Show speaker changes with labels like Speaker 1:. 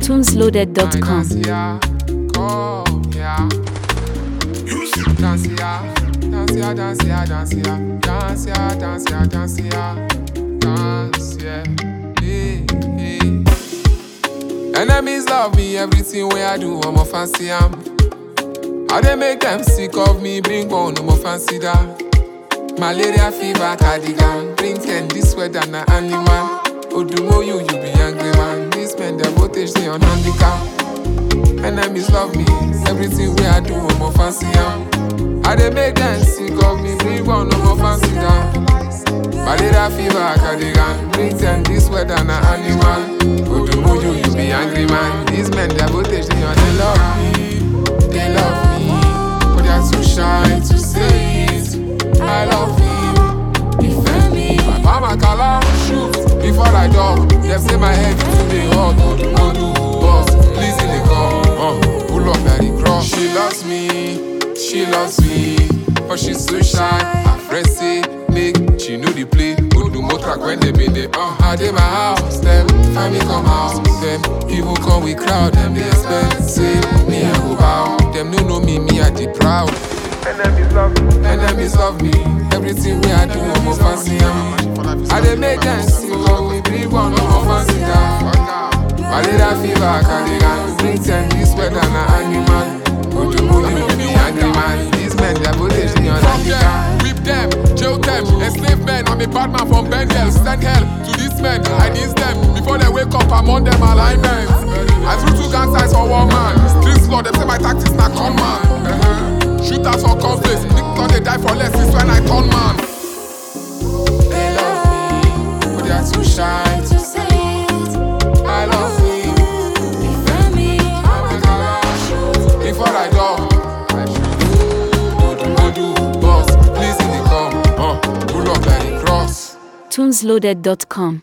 Speaker 1: tunesloaded.com.
Speaker 2: Enemies love me, everything where I do, I'm a fancy am. How they make them sick of me, bring one, I'm a fancy that. Malaria fever, cardigan, bring 10, this weather, na animal. Odumo you be angry man. These men, their voltage, they on handicap. Enemies love me, everything where I do, I'm a fancy am. How they make them sick of me, bring one, I'm a fancy that. Malaria fever, cardigan, bring 10, this weather, na animal. Odumo you be angry man. These men, their voltage, they on, they love me, but they're too shy to say it. I love him, defend me. My mama call shoot before I dog. They say my head too dey hot. Odu, boss, please in the call. Pull up at the cross. She loves me, but she's so shy. Her friends say make she know the play. Odu mo track when they been there. I dey my house, them find me come house. Them even come with crowd. Them they expect say me I go bow. Them no know me I dey proud. Enemies love me, everything we I do, I'm a fancy am. I dey make them see how we bring one, I'm a fancy that. Malaria fever, cardigan, bring 10, this weather, na animal. Odumo you be angry man. These men, their voltage, they on handicap. Whip them, jail them, enslave men. I'm a bad man from Bengal. Send hell to these men, I need them. Before they wake up, I'm on them alignment. I threw 2 gang signs for 1 man. Streets law, them say my tactics not con man. Shooters for conflicts, because they die for less, it's when I turn man. They love me, but they are too shy to say it. I love me, defend me. Before I go, Odu, boss, please in the come. Pull up like a cross.
Speaker 1: tunesloaded.com.